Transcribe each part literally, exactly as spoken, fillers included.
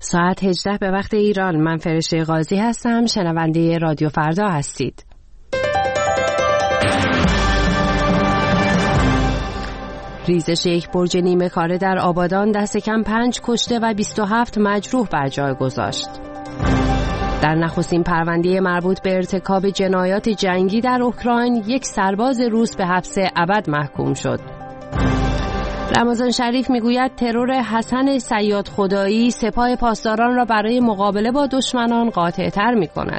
ساعت هجده به وقت ایران. من فرشته قاضی هستم. شنونده رادیو فردا هستید. ریزش یک برج نیمه کاره در آبادان دست کم پنج کشته و بیست و هفت مجروح بر جای گذاشت. در نخستین پرونده مربوط به ارتکاب جنایات جنگی در اوکراین یک سرباز روس به حبس ابد محکوم شد. رمضان شریف میگوید ترور حسن صیاد خدایی سپاه پاسداران را برای مقابله با دشمنان قاطع‌تر می‌کند.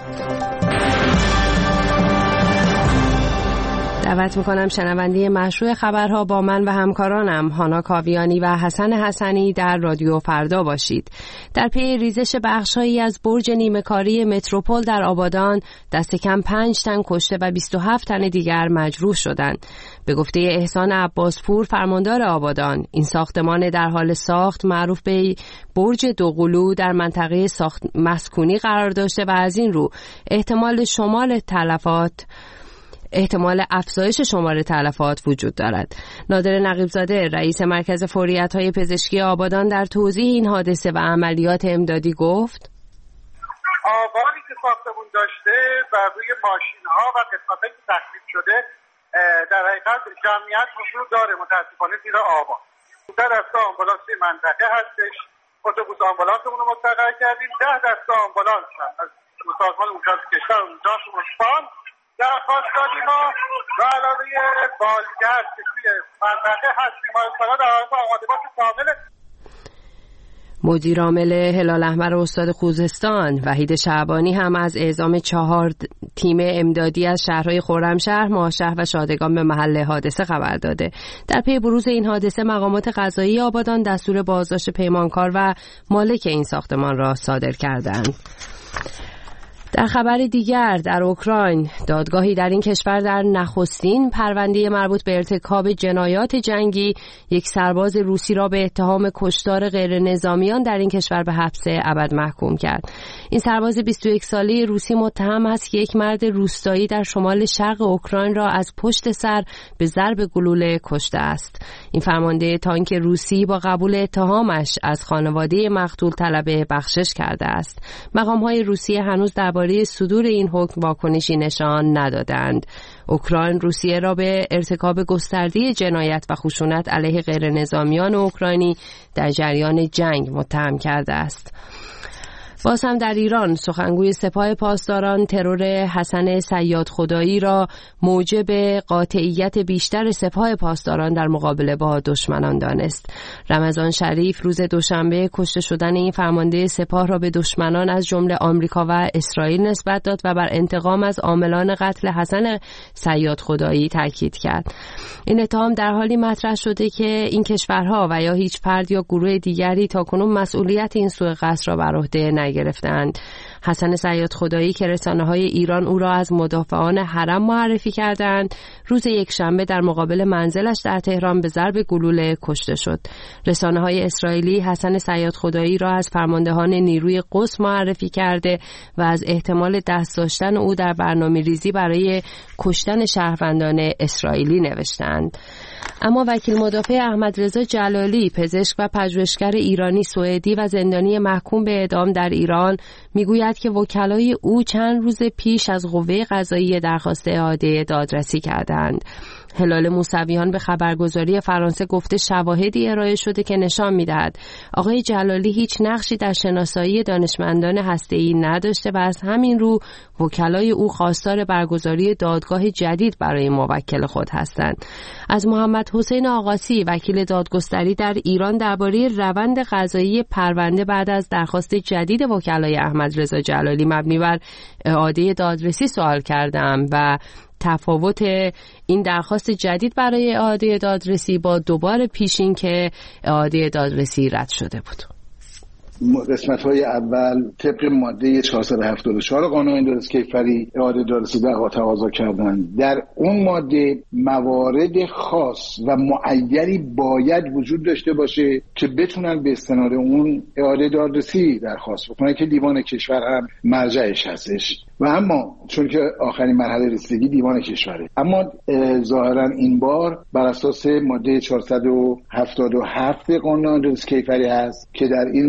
دعوت میکنم شنونده مشروع خبرها با من و همکارانم هانا کاویانی و حسن حسنی در رادیو فردا باشید. در پی ریزش بخشهایی از برج نیمه‌کاره متروپول در آبادان دست کم پنج تن کشته و بیست و هفت تن دیگر مجروح شدند. به گفته احسان عباسپور فرماندار آبادان، این ساختمان در حال ساخت معروف به برج دوقلو در منطقه ساخت مسکونی قرار داشته و از این رو احتمال شمال تلفات احتمال افزایش شمار تلفات وجود دارد. نادر نقیب‌زاده رئیس مرکز فوریت‌های پزشکی آبادان در توضیح این حادثه و عملیات امدادی گفت: آبانی که ساختمون داشته و روی ماشین‌ها و قسمت‌هایی که تخریب شده در حقیقت جمعیت حضور داره، متاسفانه زیر آبان. در دسته آمبولانس منطقه هستش، اتوبوس آمبولانسمون رو مستقر کردیم. ده دسته آمبولانس هم از سازمان امداد کشور اونجا استان درخواست دادیم و علاوه بالگرد که توی منطقه هست بیمارستان‌ها در حالت آماده باش کامل. مدیر عامل هلال احمر استاد خوزستان وحید شعبانی هم از اعزام چهار تیم امدادی از شهرهای خرمشهر، ماهشهر و شادگان به محل حادثه خبر داده. در پی بروز این حادثه مقامات قضایی آبادان دستور بازداشت پیمانکار و مالک این ساختمان را صادر کردند. در خبر دیگر در اوکراین دادگاهی در این کشور در نخستین پرونده مربوط به ارتکاب جنایات جنگی یک سرباز روسی را به اتهام کشتار غیر نظامیان در این کشور به حبس ابد محکوم کرد. این سرباز بیست و یک ساله روسی متهم است که یک مرد روستایی در شمال شرق اوکراین را از پشت سر به ضرب گلوله کشته است. این فرمانده تانک روسی با قبول اتهامش از خانواده مقتول طلب بخشش کرده است. مقام‌های روسیه هنوز درباره صدور این حکم واکنشی نشان ندادند. اوکراین روسیه را به ارتکاب گسترده جنایت و خشونت علیه غیر نظامیان اوکراینی در جریان جنگ متهم کرده است. باز هم در ایران سخنگوی سپاه پاسداران ترور حسن صیاد خدایی را موجب قاطعیت بیشتر سپاه پاسداران در مقابله با دشمنان دانست. رمضان شریف روز دوشنبه کشته شدن این فرمانده سپاه را به دشمنان از جمله آمریکا و اسرائیل نسبت داد و بر انتقام از عاملان قتل حسن صیاد خدایی تاکید کرد. این اتهام در حالی مطرح شده که این کشورها و یا هیچ فرد یا گروه دیگری تاکنون مسئولیت این سوء قصد را بر عهده گرفتند. حسن صیاد خدایی که رسانه‌های ایران او را از مدافعان حرم معرفی کردند، روز یکشنبه در مقابل منزلش در تهران به ضرب گلوله کشته شد. رسانه‌های اسرائیلی حسن صیاد خدایی را از فرماندهان نیروی قدس معرفی کرده و از احتمال دست داشتن او در برنامه‌ریزی برای کشتن شهروندان اسرائیلی نوشتند. اما وکیل مدافع احمدرضا جلالی، پزشک و پژوهشگر ایرانی سوئدی و زندانی محکوم به اعدام در ایران، میگوید که وکلای او چند روز پیش از قوه قضاییه درخواست اعاده دادرسی کردند. هلال موسویان به خبرگزاری فرانسه گفته شواهدی ارائه شده که نشان می‌دهد آقای جلالی هیچ نقشی در شناسایی دانشمندان هسته‌ای نداشته و از همین رو وکلای او خواستار برگزاری دادگاه جدید برای موکل خود هستند. از محمد حسین آقاسی، وکیل دادگستری در ایران، درباره روند قضایی پرونده بعد از درخواست جدید وکلای احمدرضا جلالی مبنی بر اعاده دادرسی سوال کردم و تفاوت این درخواست جدید برای اعاده دادرسی با دوباره پیشین که اعاده دادرسی رد شده بود. قسمت‌های اول طبق ماده چهارصد و هفتاد و چهار قانون دادرسی کیفری اعاده دادرسی دعوا تقاضا کردند. در اون ماده موارد خاص و معینی باید وجود داشته باشه که بتونن به استناد اون اعاده دادرسی درخواست بکنن که دیوان کشور هم مرجعش هستش. و اما چون که آخرین مرحله رسیدگی دیوان کشوره، اما ظاهرا این بار بر اساس ماده چهارصد و هفتاد و هفت قانون دادرسی کیفری هست که در این ماده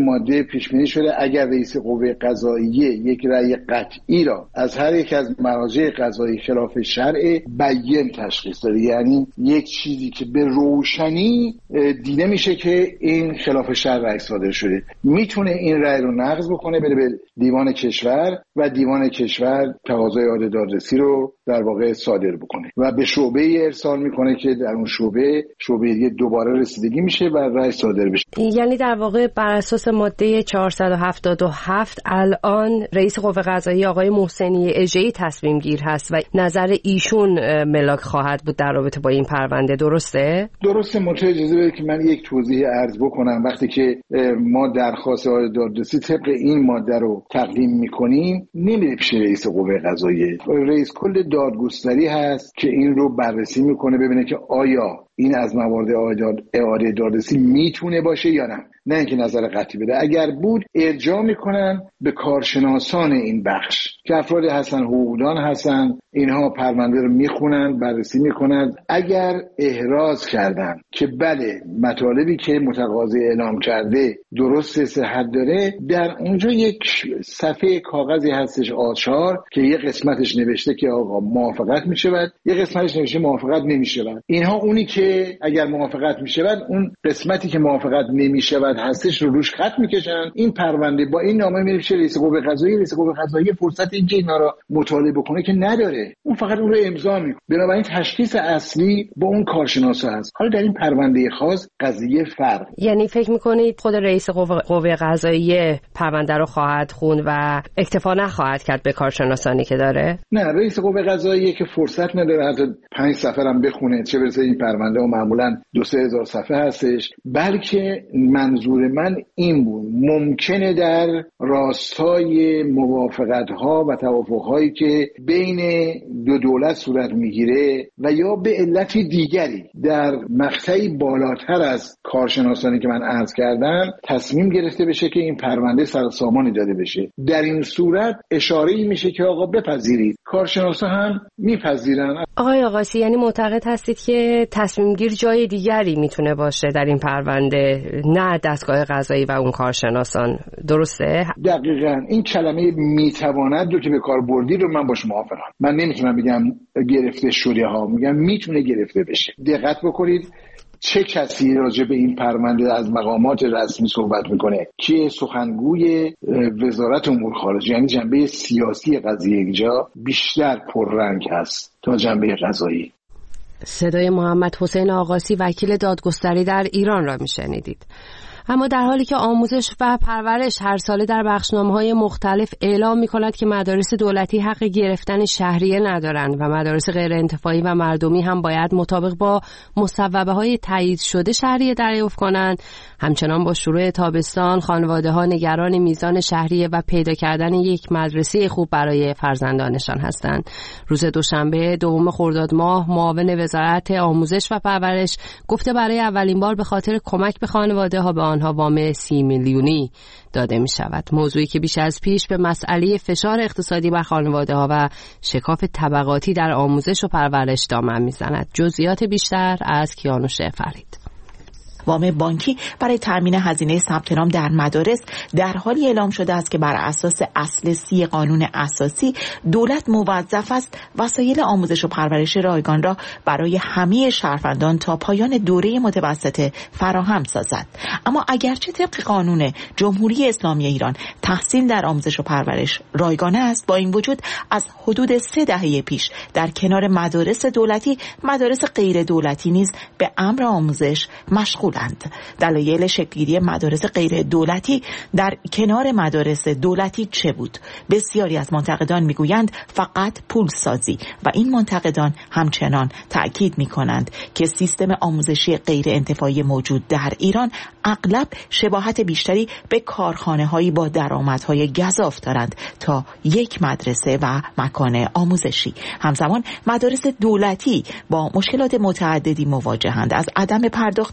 پیش بینی شده اگر رئیس قوه قضاییه یک رأی قطعی را از هر یک از مراجع قضایی خلاف شرع بیان تشخیص داده، یعنی یک چیزی که به روشنی دیده میشه که این خلاف شرع رأی صادر شده، میتونه این رأی رو نقض بکنه، بره به دیوان کشور و دیوان کشور تقاضای اعاده دادرسی رو در واقع صادر بکنه و به شعبه ارسال میکنه که در اون شعبه شعبه دیگه دوباره رسیدگی میشه و رأی صادر بشه. یعنی در واقع بر اساس ماده چهارصد و هفتاد و هفت الان رئیس قوه قضاییه آقای محسنی اژه‌ای تصمیم گیر هست و نظر ایشون ملاک خواهد بود در رابطه با این پرونده، درسته؟ درسته. منتها اجازه بدید که من یک توضیح عرض بکنم. وقتی که ما درخواست اعاده دادرسی طبق این ماده رو تقدیم میکنیم نمیره پیش رئیس قوه قضاییه، رئیس کل دادگستری هست که این رو بررسی میکنه ببینه که آیا این از موارد اعاده دادرسی میتونه باشه یا نه، نه اینکه نظر قطعی بده. اگر بود ارجاع میکنن به کارشناسان این بخش که افراد هستن، حقوقدان هستن، اینها پرونده رو میخونن، بررسی میکنن. اگر احراز کردن که بله مطالبی که متقاضی اعلام کرده درست صحت داره، در اونجا یک صفحه کاغذی هستش آچار که یه قسمتش نوشته که آقا موافقت میشود، یه قسمتش نوشته موافقت نمیشود. اینها اونی که اگر موافقت میشود اون قسمتی که موافقت نمیشود هستش رو روش خط میکشن. این پرونده با این نامه میره پیش رئیس قوه قضاییه، رئیس قوه قضاییه فرصت اینکه اینا رو مطالعه بکنه که نداره، اون فقط اون رو امضا میکنه. بنابراین تشخیص اصلی با اون کارشناسا هست. حالا در این پرونده خاص قضیه فرق. یعنی فکر میکنید خود رئیس قوه, قوه قضاییه پرونده رو خواهد خوند و اکتفا نخواهد کرد به کارشناسانی که داره؟ نه، رئیس قوه قضاییه که فرصت نداره حتی پنج صفحه هم بخونه، چه برسه این پرونده و معمولا دو سه هزار صفحه هستش. بلکه منظور من این بود ممکنه در راستای موافقت ها و توافق هایی که بین دو دولت صورت میگیره و یا به علت دیگری در مقطعی بالاتر از کارشناسانی که من عرض کردم تصمیم گرفته بشه که این پرونده سر سامانی داده بشه، در این صورت اشاره‌ای میشه که آقا بپذیرید. کارشناسا هم میپذیرن. آقای آقاسی، یعنی معتقد هستید که تصمیم گیر جای دیگری میتونه باشه در این پرونده، نه دستگاه قضایی و اون کارشناسان، درسته؟ دقیقاً. این کلمه میتواند رو که به کار بردی رو من باش موافقم. من نمیتونم بگم گرفته شده ها، میگم میتونه گرفته بشه. دقت بکنید چه کسی راجع به این پرونده از مقامات رسمی صحبت میکنه که سخنگوی وزارت امور خارجه، یعنی جنبه سیاسی قضیه اینجا بیشتر پررنگ هست تا جنبه قضایی. صدای محمد حسین آقاسی وکیل دادگستری در ایران را میشنیدید. اما در حالی که آموزش و پرورش هر ساله در بخشنامه‌های مختلف اعلام می‌کند که مدارس دولتی حق گرفتن شهریه ندارند و مدارس غیر انتفاعی و مردمی هم باید مطابق با مصوبه‌های تایید شده شهریه دریافت کنند، همچنان با شروع تابستان خانواده‌ها نگران میزان شهریه و پیدا کردن یک مدرسه خوب برای فرزندانشان هستند. روز دوشنبه دوم خرداد ماه معاون وزارت آموزش و پرورش گفته برای اولین بار به خاطر کمک به خانواده‌ها به آنها وام سی میلیونی داده می شود. موضوعی که بیش از پیش به مسئله فشار اقتصادی بر خانواده ها و شکاف طبقاتی در آموزش و پرورش دامن می زند. جزئیات بیشتر از کیانوش فرید. وام بانکی برای تامین هزینه ثبت نام در مدارس در حالی اعلام شده است که بر اساس اصل سی قانون اساسی دولت موظف است وسایل آموزش و پرورش رایگان را برای همه شهروندان تا پایان دوره متوسطه فراهم سازد. اما اگرچه طبق قانون جمهوری اسلامی ایران تحصیل در آموزش و پرورش رایگانه است، با این وجود از حدود سه دهه پیش در کنار مدارس دولتی مدارس غیر دولتی نیز به امر آموزش مشغول دلایل شکل‌گیری مدارس غیر دولتی در کنار مدارس دولتی چه بود؟ بسیاری از منتقدان میگویند فقط پول سازی و این منتقدان همچنان تأکید میکنند که سیستم آموزشی غیر انتفاعی موجود در ایران اغلب شباهت بیشتری به کارخانه‌هایی با درآمدهای گزاف دارند تا یک مدرسه و مکان آموزشی. همزمان مدارس دولتی با مشکلات متعددی مواجهند، از عدم پرداخت بودجه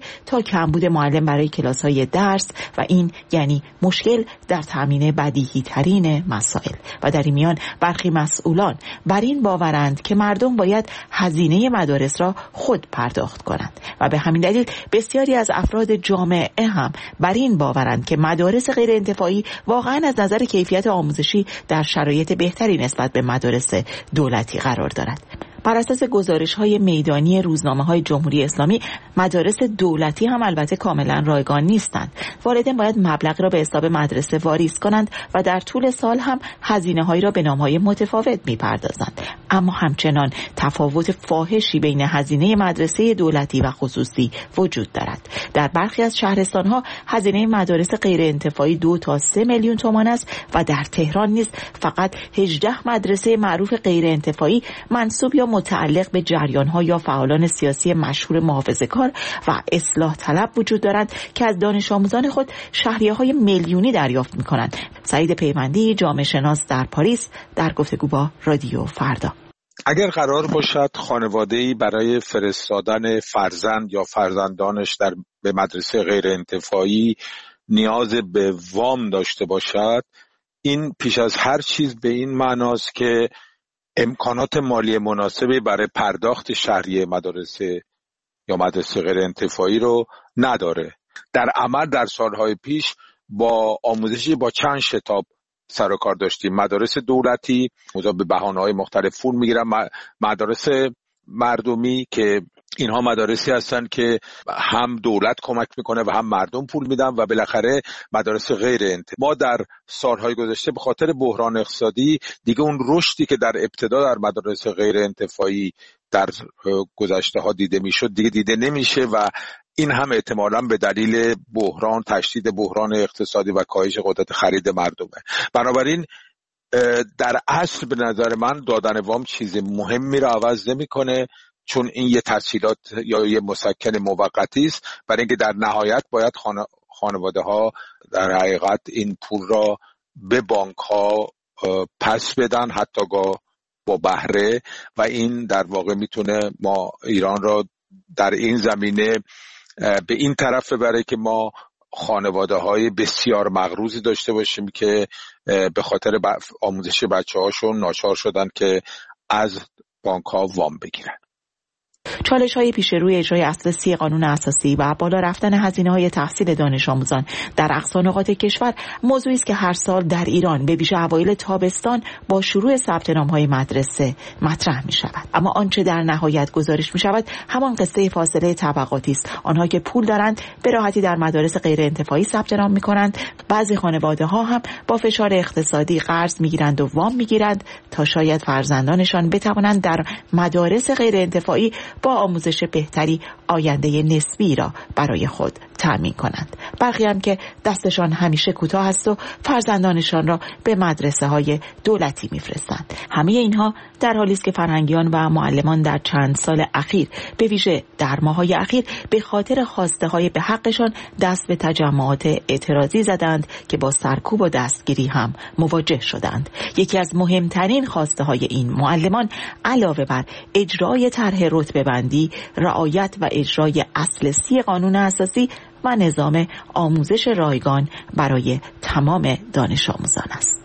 تا کمبود معلم برای کلاس‌های درس و این یعنی مشکل در تامین بدیهی ترین مسائل. و در این میان برخی مسئولان بر این باورند که مردم باید هزینه مدارس را خود پرداخت کنند و به همین دلیل بسیاری از افراد جامعه هم بر این باورند که مدارس غیر انتفاعی واقعا از نظر کیفیت آموزشی در شرایط بهتری نسبت به مدارس دولتی قرار دارد. بر اساس گزارش‌های میدانی روزنامه‌های جمهوری اسلامی، مدارس دولتی هم البته کاملا رایگان نیستند. والدین باید مبلغ را به حساب مدرسه واریز کنند و در طول سال هم هزینه‌هایی را به نام‌های متفاوت می‌پردازند. اما همچنان تفاوت فاحشی بین هزینه مدرسه دولتی و خصوصی وجود دارد. در برخی از شهرستان‌ها هزینه مدارس غیر انتفاعی دو تا سه میلیون تومان است و در تهران نیز فقط هجده مدرسه معروف غیر انتفاعی منسوب یا متعلق به جریان‌ها یا فعالان سیاسی مشهور محافظه‌کار و اصلاح طلب وجود دارند که از دانش آموزان خود شهریه‌های میلیونی دریافت می‌کنند. سعید پیوندی، جامعه شناس در پاریس، در گفتگو با رادیو فردا. اگر قرار باشد خانواده‌ای برای فرستادن فرزند یا فرزندانش در به مدرسه غیر انتفاعی نیاز به وام داشته باشد، این پیش از هر چیز به این معناست که امکانات مالی مناسبی برای پرداخت شهریه مدرسه یا مدرسه غیر انتفاعی رو نداره. در عمل در سالهای پیش با آموزشی با چند شتاب سر و کار داشتیم. مدارس دولتی موضوع به بهانه‌های مختلف پول میگیرن، مدارس مردمی که اینها مدارسی هستن که هم دولت کمک میکنه و هم مردم پول میدن، و بالاخره مدارس غیر انتفاعی. ما در سالهای گذشته به خاطر بحران اقتصادی دیگه اون رشدی که در ابتدا در مدارس غیر انتفاعی در گذشته ها دیده میشد دیگه دیده نمیشه و این هم احتمالاً به دلیل بحران، تشدید بحران اقتصادی و کاهش قدرت خرید مردمه. بنابراین در اصل به نظر من دادن وام چیز مهمی را عوض نمیکنه، چون این یه تسهیلات یا یه مسکن موقتی است، برای اینکه در نهایت باید خانه خانواده ها در حقیقت این پول را به بانک ها پس بدن، حتی با بهره، و این در واقع میتونه ما ایران را در این زمینه به این طرف ببره که ما خانواده های بسیار مغروضی داشته باشیم که به خاطر آموزش بچه هاشون ناچار شدن که از بانک ها وام بگیرن. چالش های پیش روی اجرای اصل سی قانون اساسی و بالا رفتن هزینه های تحصیل دانش آموزان در اقصا نقاط کشور موضوعی است که هر سال در ایران به ویژه اوایل تابستان با شروع ثبت نام های مدرسه مطرح می شود. اما آنچه در نهایت گزارش می شود همان قصه فاصله طبقاتی است. آنها که پول دارند به راحتی در مدارس غیر انتفاعی ثبت نام می کنند. بعضی خانواده ها هم با فشار اقتصادی قرض می گیرند و وام می گیرند تا شاید فرزندانشان بتوانند در مدارس غیر انتفاعی با آموزش بهتری آینده نسبی را برای خود تأمین کنند. برخی هم که دستشان همیشه کوتاه است و فرزندانشان را به مدرسه های دولتی میفرستند. همه اینها در حالی است که فرهنگیان و معلمان در چند سال اخیر به ویژه در ماه‌های اخیر به خاطر خواسته های به حقشان دست به تجمعات اعتراضی زدند که با سرکوب و دستگیری هم مواجه شدند. یکی از مهمترین خواسته های این معلمان علاوه بر اجرای طرح رتبه بندی، رعایت و اجرای اصل سی قانون اساسی و نظام آموزش رایگان برای تمام دانش آموزان است.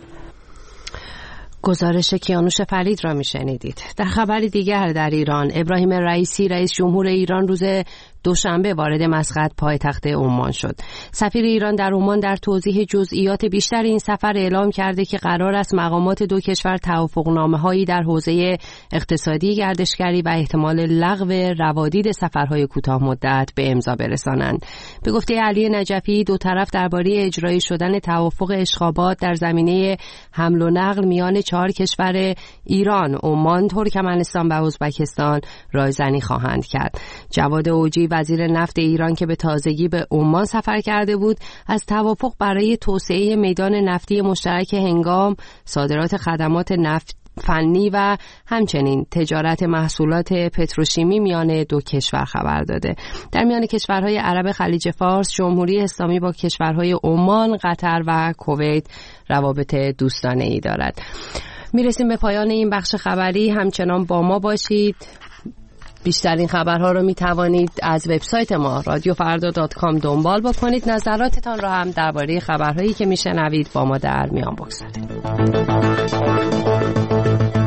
گزارش کیانوش فرید را میشنیدید. در خبری دیگر در ایران، ابراهیم رئیسی رئیس جمهور ایران روز دوشنبه وارد مسقط پایتخت عمان شد. سفیر ایران در عمان در توضیح جزئیات بیشتر این سفر اعلام کرده که قرار است مقامات دو کشور توافقنامه‌هایی در حوزه اقتصادی، گردشگری و احتمال لغو روادید سفرهای کوتاه مدت به امضا برسانند. به گفته علی نجفی، دو طرف درباره اجرایی شدن توافق اشخابات در زمینه حمل و نقل میان چهار کشور ایران، عمان، ترکمنستان و ازبکستان رایزنی خواهند کرد. جواد اوجی وزیر نفت ایران که به تازگی به عمان سفر کرده بود، از توافق برای توسعه میدان نفتی مشترک هنگام صادرات خدمات نفت فنی و همچنین تجارت محصولات پتروشیمی میان دو کشور خبر داده. در میان کشورهای عرب خلیج فارس، جمهوری اسلامی با کشورهای عمان، قطر و کویت روابط دوستانه‌ای دارد. میرسیم به پایان این بخش خبری. همچنان با ما باشید. بیشترین خبرها رو می توانید از وبسایت ما رادیو فردا دات کام دنبال بکنید. نظراتتان را هم درباره خبرهایی که میشنوید با ما در میان بگذارید.